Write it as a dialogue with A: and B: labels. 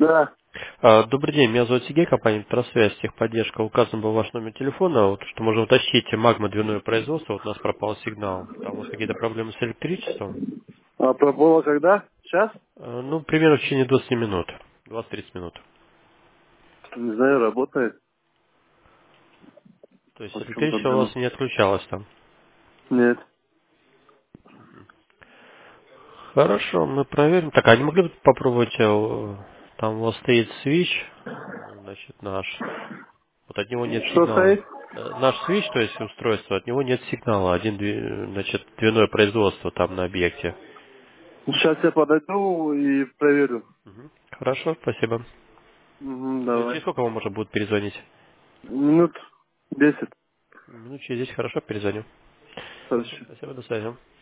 A: Да.
B: Добрый день, меня зовут Сергей, компания «Просвязь», техподдержка. Указан был ваш номер телефона, вот, что можно уточнить магма двойное производство, вот у нас пропал сигнал. Там у вас какие-то проблемы с электричеством?
A: А пробовала когда? Сейчас?
B: Ну, примерно в течение 20 минут, 20-30 минут.
A: Не знаю, работает.
B: То есть
A: А в чем
B: электричество у вас
A: проблема?
B: не отключалось там?
A: Нет.
B: Хорошо, мы проверим. Так, а не могли бы попробовать, там у вас стоит свич, значит, наш, вот от него нет
A: Что
B: сигнала.
A: стоит?
B: Наш свич, то есть устройство, от него нет сигнала. Значит, двойное производство там на объекте.
A: Сейчас я подойду и проверю.
B: Мгм. Хорошо, спасибо.
A: Угу,
B: Через
A: давай.
B: сколько вам можно будет перезвонить?
A: Минут 10.
B: Минут через 10, хорошо, перезвоню.
A: Хорошо.
B: Спасибо, до связи.